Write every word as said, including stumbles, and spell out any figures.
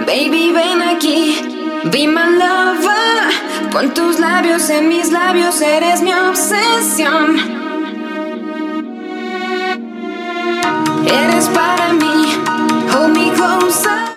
Baby, ven aquí, be my lover. Pon tus labios en mis labios, eres mi obsesión. Eres para mí, hold me closer.